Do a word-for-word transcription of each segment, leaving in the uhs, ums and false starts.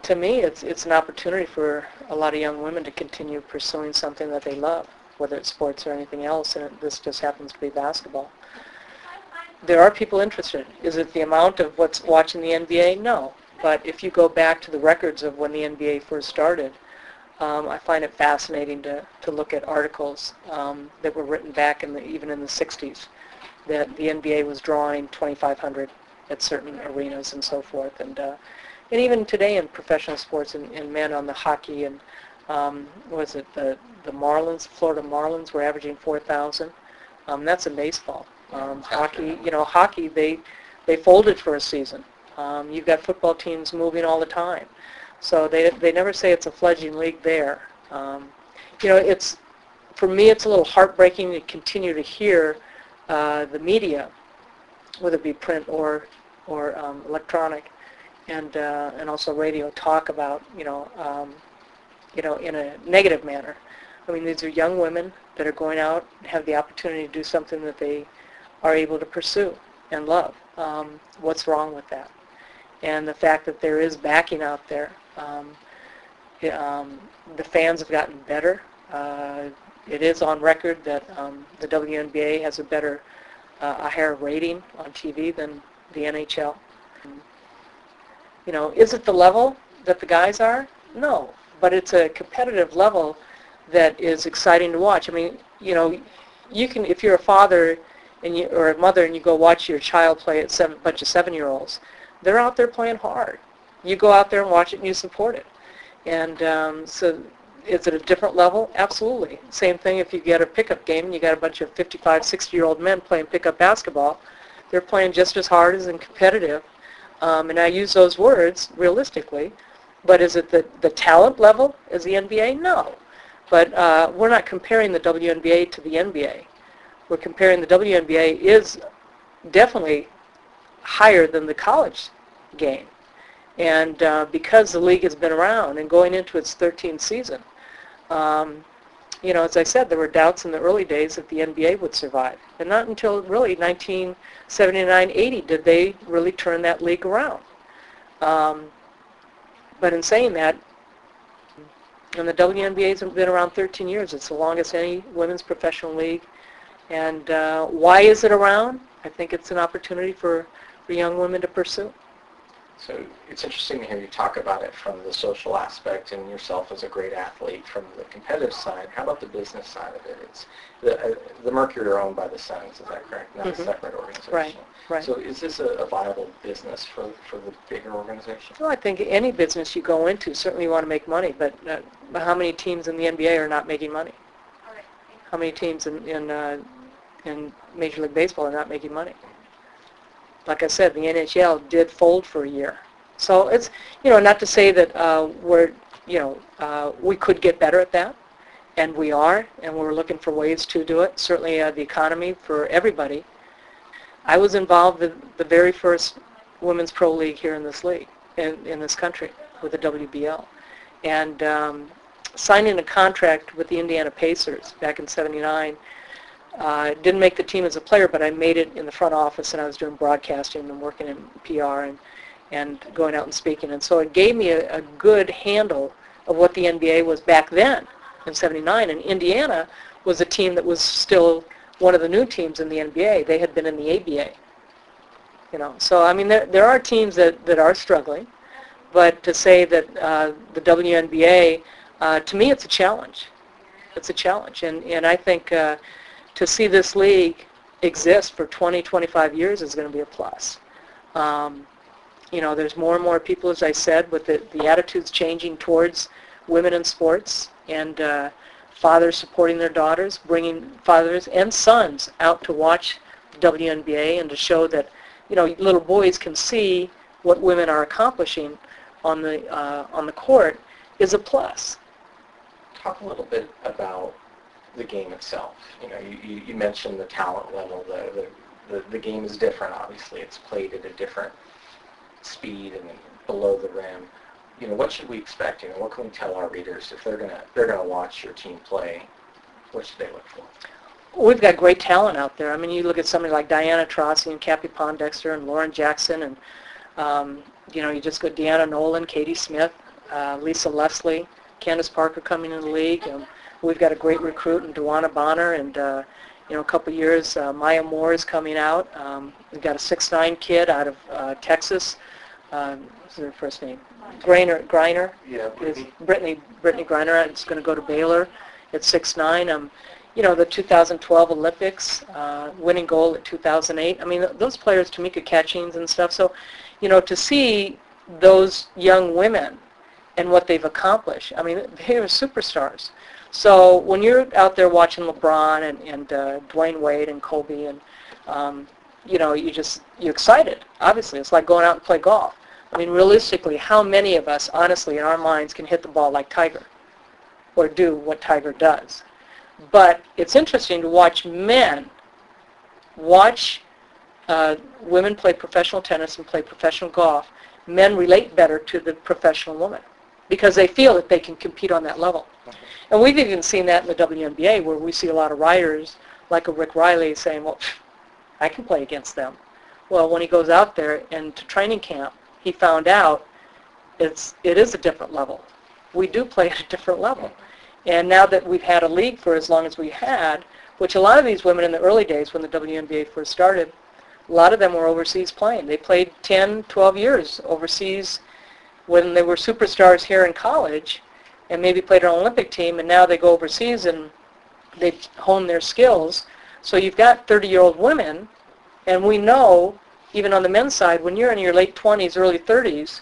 to me, it's it's an opportunity for a lot of young women to continue pursuing something that they love, whether it's sports or anything else, and this just happens to be basketball. There are people interested. Is it the amount of what's watching the N B A? No. But if you go back to the records of when the N B A first started, um, I find it fascinating to, to look at articles um, that were written back in the, even in the sixties, that the N B A was drawing twenty-five hundred at certain arenas and so forth. And uh, and even today in professional sports and, and men on the hockey and um, what was it, the, the Marlins, Florida Marlins were averaging four thousand. Um, that's in baseball. Um, hockey, you know, hockey, they they folded for a season. Um, you've got football teams moving all the time. So they they never say it's a fledgling league there. Um, you know, it's, for me, it's a little heartbreaking to continue to hear uh, the media, whether it be print or or um, electronic, and uh, and also radio, talk about, you know, um, you know, in a negative manner. I mean, these are young women that are going out and have the opportunity to do something that they are able to pursue and love. Um, what's wrong with that? And the fact that there is backing out there. Um, um, the fans have gotten better. Uh, it is on record that um, the W N B A has a better, uh, a higher rating on T V than the N H L. You know, is it the level that the guys are? No, but it's a competitive level that is exciting to watch. I mean, you know, you can, if you're a father and you, or a mother and you go watch your child play at seven, a bunch of seven-year-olds, they're out there playing hard. You go out there and watch it and you support it. And um, so is it a different level? Absolutely. Same thing if you get a pickup game and you got a bunch of fifty-five, sixty-year-old men playing pickup basketball. They're playing just as hard as and competitive. Um, and I use those words realistically. But is it the, the talent level as the N B A? No. But uh, we're not comparing the W N B A to the N B A. We're comparing the W N B A is definitely higher than the college game. And uh, because the league has been around and going into its thirteenth season, um, you know, as I said, there were doubts in the early days that the N B A would survive. And not until really nineteen seventy-nine eighty did they really turn that league around. Um, but in saying that, and the W N B A has been around thirteen years. It's the longest any women's professional league. And uh, why is it around? I think it's an opportunity for, for young women to pursue. So it's interesting to hear you talk about it from the social aspect and yourself as a great athlete from the competitive side. How about the business side of it? It's the, uh, the Mercury are owned by the Suns, is that correct? Not mm-hmm. a separate organization. Right, right. So is this a, a viable business for, for the bigger organization? Well, I think any business you go into, certainly you want to make money, but uh, how many teams in the N B A are not making money? How many teams in, in, uh, in Major League Baseball are not making money? Like I said, the N H L did fold for a year. So it's, you know, not to say that uh, we're, you know, uh, we could get better at that, and we are, and we're looking for ways to do it. Certainly uh, the economy for everybody. I was involved in the very first women's pro league here in this league, in, in this country, with the W B L. And um, signing a contract with the Indiana Pacers back in seventy-nine, Uh, didn't make the team as a player, but I made it in the front office, and I was doing broadcasting and working in P R and, and going out and speaking. And so it gave me a, a good handle of what the N B A was back then in seventy-nine. And Indiana was a team that was still one of the new teams in the N B A. They had been in the A B A. You know, so I mean, there, there are teams that, that are struggling, but to say that uh, the W N B A, uh, to me, it's a challenge. It's a challenge, and and I think. Uh, To see this league exist for twenty, twenty-five years is going to be a plus. Um, you know, there's more and more people, as I said, with the, the attitudes changing towards women in sports, and uh, fathers supporting their daughters, bringing fathers and sons out to watch the W N B A and to show that, you know, little boys can see what women are accomplishing on the uh, on the court is a plus. Talk a little bit about the game itself. You know, you, you mentioned the talent level. The, the, the, the game is different, obviously. It's played at a different speed and below the rim. You know, what should we expect? You know, what can we tell our readers if they're gonna they're gonna watch your team play? What should they look for? We've got great talent out there. I mean, you look at somebody like Diana Taurasi and Cappie Pondexter and Lauren Jackson, and um, you know, you just got Deanna Nolan, Katie Smith. uh, Lisa Leslie, Candace Parker coming in the league. Um, we've got a great recruit in Dewana Bonner, and uh, you know, a couple years, uh, Maya Moore is coming out. Um, we've got a six nine kid out of uh, Texas. Um, what's her first name? Greiner. Greiner. Yeah, Brittany. Brittany. Brittany Greiner. It's going to go to Baylor at six nine. Um, you know, the two thousand twelve Olympics, uh, winning gold at two thousand eight. I mean, those players, Tamika Catchings and stuff. So, you know, to see those young women and what they've accomplished, I mean, they are superstars. So when you're out there watching LeBron and, and uh, Dwayne Wade and Kobe, and um, you know, you just you're excited. Obviously, it's like going out and play golf. I mean, realistically, how many of us, honestly, in our minds, can hit the ball like Tiger, or do what Tiger does? But it's interesting to watch men watch uh, women play professional tennis and play professional golf. Men relate better to the professional woman because they feel that they can compete on that level. And we've even seen that in the W N B A, where we see a lot of riders like a Rick Riley saying, well, I can play against them. Well, when he goes out there and to training camp, he found out it's, it is a different level. We do play at a different level. And now that we've had a league for as long as we had, which a lot of these women in the early days when the W N B A first started, a lot of them were overseas playing. They played ten, twelve years overseas when they were superstars here in college and maybe played on an Olympic team, and now they go overseas and they hone their skills. So you've got thirty-year-old women, and we know, even on the men's side, when you're in your late twenties, early thirties,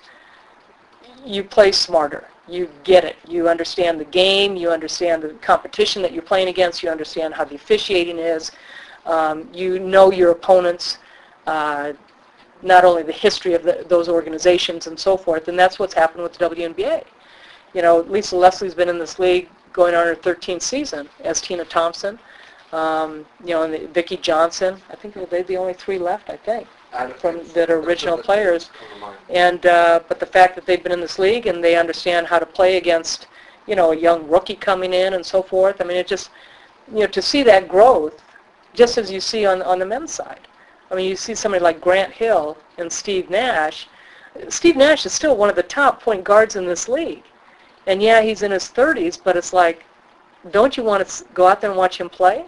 you play smarter. You get it. You understand the game. You understand the competition that you're playing against. You understand how the officiating is. Um, you know your opponents, uh, not only the history of the, those organizations and so forth, and that's what's happened with the W N B A. You know, Lisa Leslie's been in this league going on her thirteenth season, as Tina Thompson. Um, you know, and the, Vicki Johnson. I think they're the only three left, I think, from that are original players. And uh, but the fact that they've been in this league and they understand how to play against, you know, a young rookie coming in and so forth. I mean, it just, you know, to see that growth, just as you see on on the men's side. I mean, you see somebody like Grant Hill and Steve Nash. Steve Nash is still one of the top point guards in this league. And yeah, he's in his thirties, but it's like, don't you want to go out there and watch him play?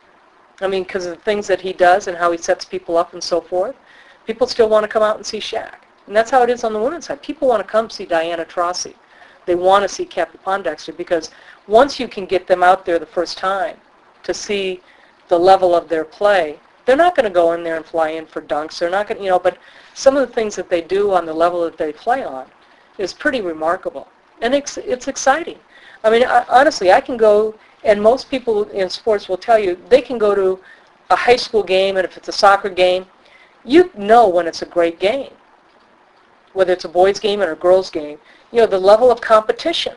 I mean, because of the things that he does and how he sets people up and so forth. People still want to come out and see Shaq. And that's how it is on the women's side. People want to come see Diana Taurasi. They want to see Kathy Pondexter, because once you can get them out there the first time to see the level of their play, they're not going to go in there and fly in for dunks. They're not going to, you know, but some of the things that they do on the level that they play on is pretty remarkable. And it's, it's exciting. I mean, I, honestly, I can go, and most people in sports will tell you, they can go to a high school game, and if it's a soccer game, you know when it's a great game, whether it's a boys' game or a girls' game, you know, the level of competition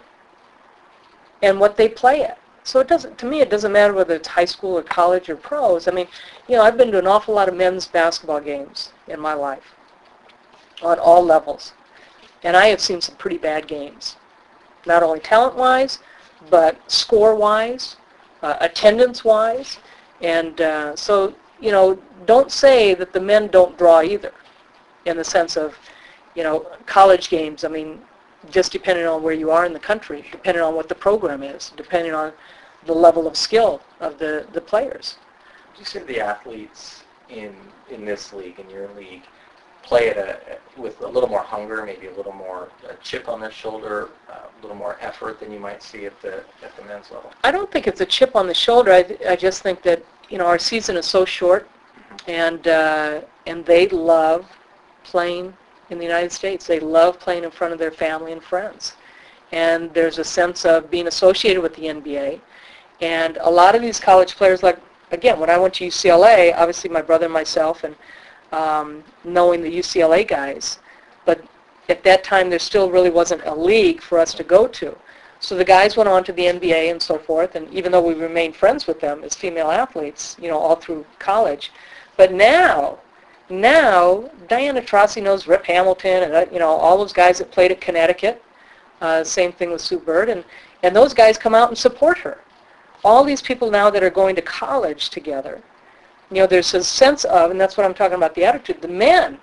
and what they play at. So it doesn't, to me, it doesn't matter whether it's high school or college or pros. I mean, you know, I've been to an awful lot of men's basketball games in my life on all levels, and I have seen some pretty bad games, not only talent-wise, but score-wise, uh, attendance-wise, and uh, so, you know, don't say that the men don't draw either, in the sense of, you know, college games. I mean, just depending on where you are in the country, depending on what the program is, depending on the level of skill of the, the players. Would you say the athletes in in this league, in your league, play at a with a little more hunger, maybe a little more a chip on their shoulder, uh, a little more effort than you might see at the at the men's level? I don't think it's a chip on the shoulder. I, I just think that, you know, our season is so short, and uh, and they love playing in the United States. They love playing in front of their family and friends, and there's a sense of being associated with the N B A. And a lot of these college players, like, again, when I went to U C L A, obviously my brother and myself, and um, knowing the U C L A guys, but at that time there still really wasn't a league for us to go to. So the guys went on to the N B A and so forth, and even though we remained friends with them as female athletes, you know, all through college, but now, now Diana Taurasi knows Rip Hamilton and, uh, you know, all those guys that played at Connecticut. Uh, same thing with Sue Bird, and, and those guys come out and support her. All these people now that are going to college together, you know, there's a sense of, and that's what I'm talking about, the attitude. The men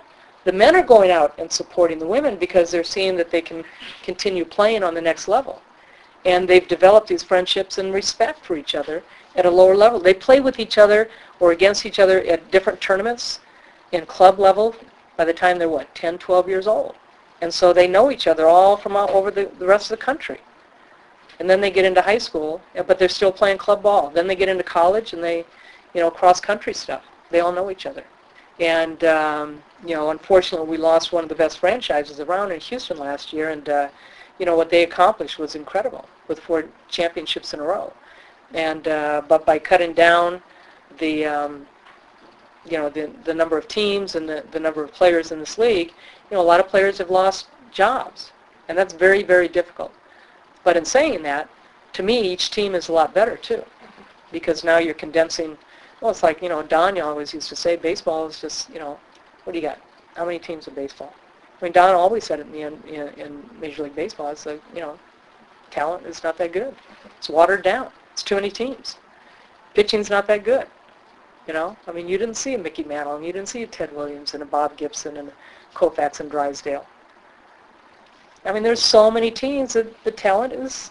The men are going out and supporting the women because they're seeing that they can continue playing on the next level. And they've developed these friendships and respect for each other at a lower level. They play with each other or against each other at different tournaments in club level by the time they're, what, ten, twelve years old. And so they know each other all from all over the, the rest of the country. And then they get into high school, but they're still playing club ball. Then they get into college and they, you know, cross-country stuff. They all know each other. And, um, you know, unfortunately, we lost one of the best franchises around in Houston last year. And, uh, you know, what they accomplished was incredible with four championships in a row. And, uh, but by cutting down the, um, you know, the, the number of teams and the, the number of players in this league, you know, a lot of players have lost jobs. And that's very, very difficult. But in saying that, to me, each team is a lot better, too, because now you're condensing. Well, it's like, you know, Don always used to say, baseball is just, you know, what do you got? How many teams in baseball? I mean, Don always said it in, the, in, in Major League Baseball. It's like, you know, talent is not that good. It's watered down. It's too many teams. Pitching's not that good. You know, I mean, you didn't see a Mickey Mantle, and you didn't see a Ted Williams and a Bob Gibson and a Koufax and Drysdale. I mean, there's so many teams that the talent is,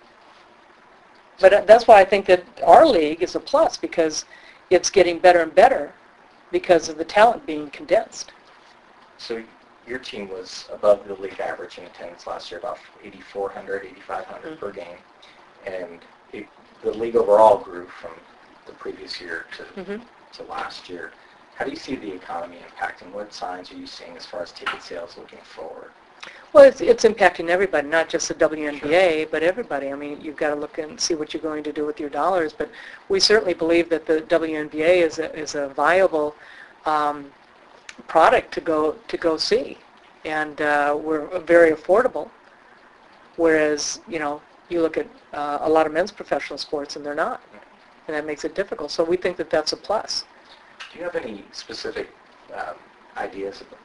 but that's why I think that our league is a plus, because it's getting better and better because of the talent being condensed. So your team was above the league average in attendance last year, about eighty-four hundred, eighty-five hundred mm-hmm. per game, and it, the league overall grew from the previous year to mm-hmm. to last year. How do you see the economy impacting? What signs are you seeing as far as ticket sales looking forward? Well, it's, it's impacting everybody, not just the W N B A, sure. but everybody. I mean, you've got to look and see what you're going to do with your dollars. But we certainly believe that the W N B A is a, is a viable um, product to go to go see, and uh, we're very affordable. Whereas, you know, you look at uh, a lot of men's professional sports and they're not, and that makes it difficult. So we think that that's a plus. Do you have any specific um, ideas about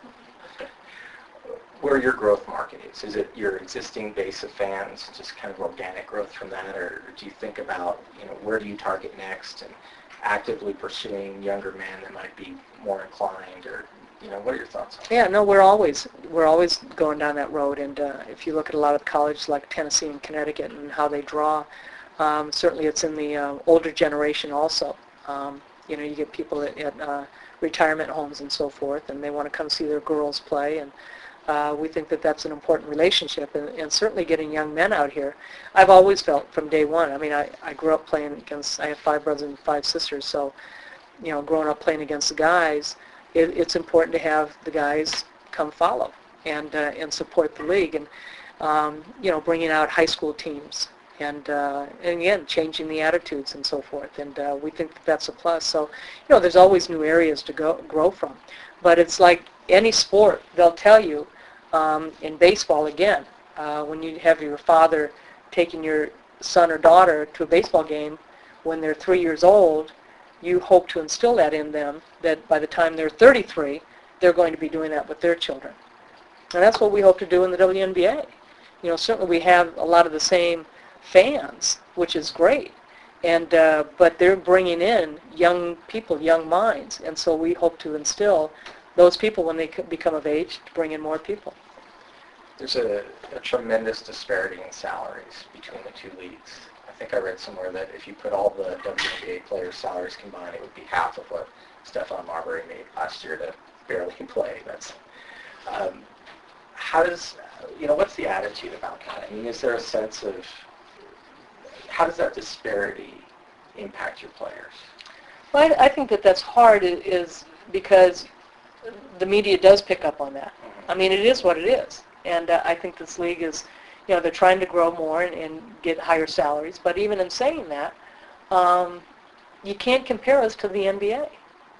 where your growth market is? Is it your existing base of fans, just kind of organic growth from that, or do you think about, you know, where do you target next and actively pursuing younger men that might be more inclined, or, you know, what are your thoughts on that? Yeah, no, we're always we're always going down that road, and uh, if you look at a lot of colleges like Tennessee and Connecticut and how they draw, um, certainly it's in the uh, older generation also. Um, you know, you get people at, at uh, retirement homes and so forth, and they want to come see their girls play, and Uh, we think that that's an important relationship, and, and certainly getting young men out here. I've always felt from day one, I mean, I, I grew up playing against, I have five brothers and five sisters, so, you know, growing up playing against the guys, it, it's important to have the guys come follow and uh, and support the league, and, um, you know, bringing out high school teams, and, uh, and again, changing the attitudes and so forth, and uh, we think that that's a plus. So, you know, there's always new areas to go grow from, but it's like any sport, they'll tell you, um, in baseball again, uh, when you have your father taking your son or daughter to a baseball game when they're three years old, you hope to instill that in them, that by the time they're thirty-three, they're going to be doing that with their children. And that's what we hope to do in the W N B A. You know, certainly we have a lot of the same fans, which is great, and uh, but they're bringing in young people, young minds, and so we hope to instill those people when they become of age to bring in more people. There's a, a tremendous disparity in salaries between the two leagues. I think I read somewhere that if you put all the W N B A players' salaries combined, it would be half of what Stephon Marbury made last year to barely play. That's um, how does, you know, what's the attitude about that? I mean, is there a sense of, how does that disparity impact your players? Well, I, I think that that's hard is because the media does pick up on that. I mean, it is what it is. And uh, I think this league is, you know, they're trying to grow more and, and get higher salaries. But even in saying that, um, you can't compare us to the N B A.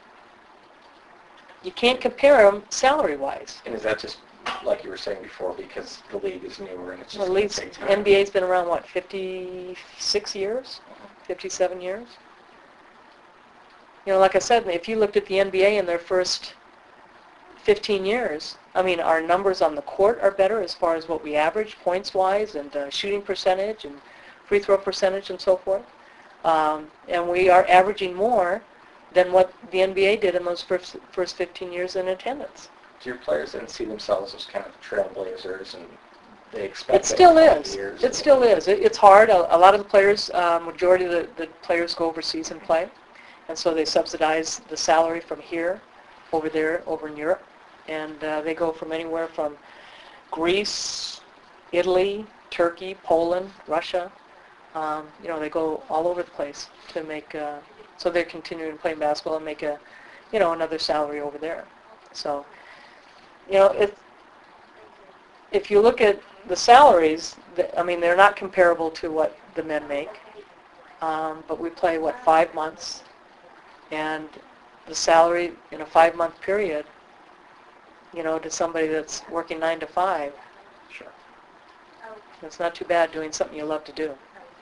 You can't compare them salary-wise. And is that just, like you were saying before, because the league is newer and it's just the league's, N B A's been around, what, fifty-six years? fifty-seven years? You know, like I said, if you looked at the N B A in their first fifteen years, I mean, our numbers on the court are better as far as what we average points-wise, and uh, shooting percentage and free throw percentage and so forth. Um, and we are averaging more than what the N B A did in those first, first fifteen years in attendance. do your players then see themselves as kind of trailblazers, and they expect It still that in five is. years? It still is. It, it's hard. A, a lot of the players, uh, majority of the, the players go overseas and play, and so they subsidize the salary from here, over there, over in Europe, and uh, they go from anywhere from Greece, Italy, Turkey, Poland, Russia. Um, you know, they go all over the place to make. Uh, so they're continuing playing basketball and make a, you know, another salary over there. So, you know, it. If you look at the salaries, the, I mean, they're not comparable to what the men make. Um, but we play what five months, and the salary in a five-month period, you know, to somebody that's working nine to five, Sure. it's not too bad doing something you love to do.